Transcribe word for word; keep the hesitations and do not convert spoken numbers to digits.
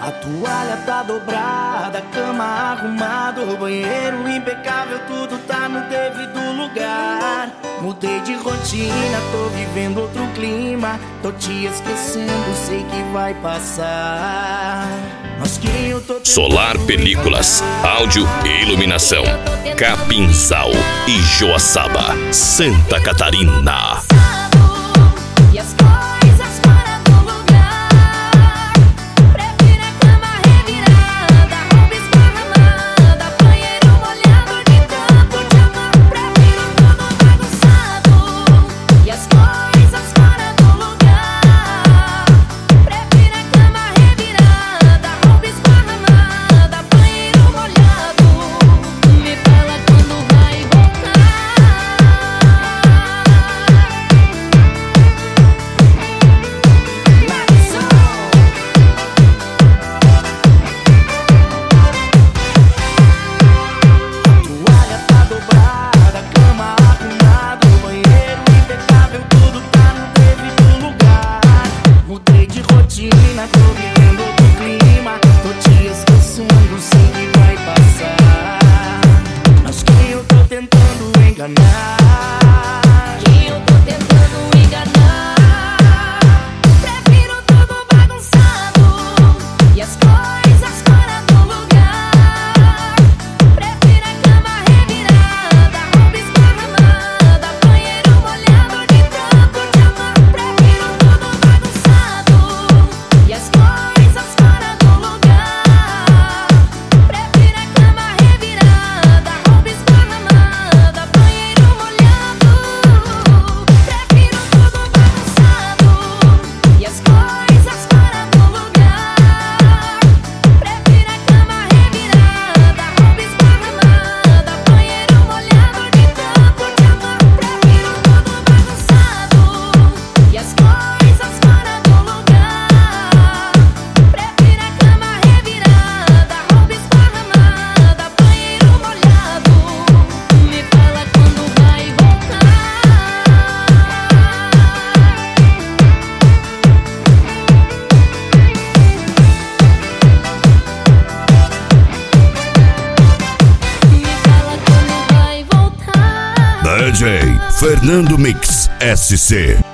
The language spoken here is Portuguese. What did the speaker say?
A toalha tá dobrada, a cama arrumada, o banheiro impecável, tudo tá no devido lugar. Mudei de rotina, tô vivendo outro clima, tô te esquecendo, sei que vai passar. Mas quem eu tô Solar Películas, áudio e iluminação, Capinzal e Joaçaba, Santa Catarina. E as coisas fora do lugar. Prefiro a cama revirada, roupa esparramada, banheiro molhado de tanto te amar. Prefiro tudo bagunçado e as coisas fora do lugar. Prefiro a cama revirada, roupa esparramada, banheiro molhado. Me fala quando vai voltar. Tô vivendo outro clima, tô te esquecendo, sei que vai passar. Mas quem eu tô tentando enganar? Quem eu tô tentando enganar? Prefiro tudo bagunçado e as coisas fora do lugar. Prefiro a cama revirada, roupa esparramada, banheiro molhado de tanto te amar. Prefiro tudo bagunçado e as coisas fora do lugar. Prefiro a cama revirada, roupa esparramada, banheiro molhado. Prefiro tudo bagunçado e as coisas fora do lugar. Prefiro a cama revirada, roupa esparramada, banheiro molhado de tanto te amar. Prefiro tudo bagunçado e as coisas fora do lugar. Prefiro a cama revirada, roupa esparramada, banheiro molhado. Me fala quando vai voltar. Me fala quando vai voltar. D J Fernando Mix S C.